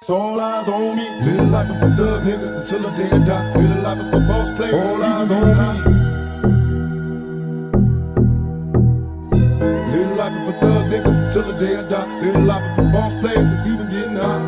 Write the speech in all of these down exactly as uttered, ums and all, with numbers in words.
All eyes on me. Little life of a thug nigga until the day I die. Little life of a boss player. All eyes on me. Little life of a thug nigga until the day I die. Little life of a boss player that's even getting high.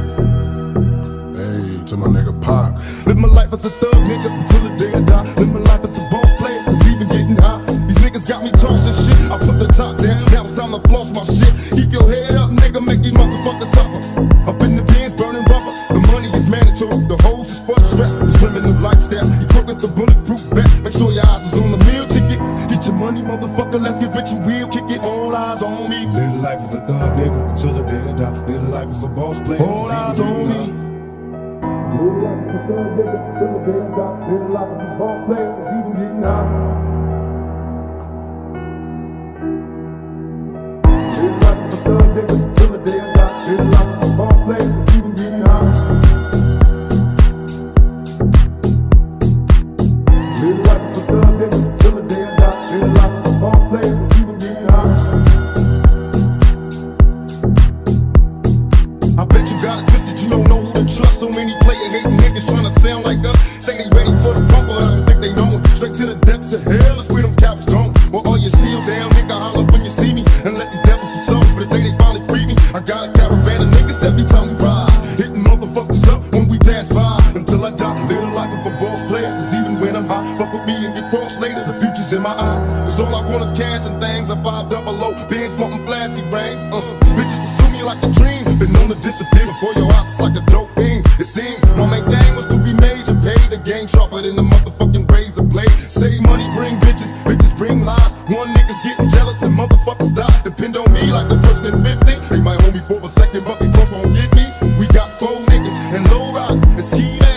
Hey, to my nigga Pac. Live my life as a thug nigga until the day I die. Live my life as a boss player that's even getting high. These niggas got me tossing shit. I put the top down. Now it's time to floss my shit. Keep your head up, nigga. Make these motherfuckers suffer. Up in the bins, burning rubber. The money is mandatory. The hose is for the stress. It's criminal lifestyle. You crook with the bulletproof vest. Make sure your eyes is on the meal ticket. Get your money, motherfucker. Let's get rich and real. Kick it. All eyes on me. Little life is a thug nigga until the day I die. Little life is a boss player. All eyes on me. Little life is a thug nigga until the day I die. Little life is a boss player that's even getting high. Little life is a thug nigga until the day I die. Little life is a boss player that's even getting high. Little life is a thug nigga until the day I die. Little life is a boss player that's even getting high. I bet you got it twisted, you don't know who to trust. So many player hating niggas trying to sound like us. Say they ready for the fumble, I don't think they know it. Straight to the depths of hell is where them cowards going. Well, all your shield down, nigga, holler when you see me. And let these devils be soft for the day they finally free me. I got a caravan of niggas every time we ride, hitting motherfuckers up when we pass by. Until I die, live the life of a boss player. Cause even when I'm high, fuck with me and get crossed later. The future's in my eyes. Cause all I want is cash and things. I five double O, bands wanting flashy brains. Uh, bitches pursue me like a dream. Been known to disappear before your eyes like a dope fiend. It seems my main thing was to be major. Pay the game sharper than the motherfucking razor blade. Save money, bring bitches, bitches bring lies. One nigga's getting jealous and motherfuckers die. Depend on me like the first and fifty. They might hold me for a second, but they both won't get me. We got four niggas and low riders and ski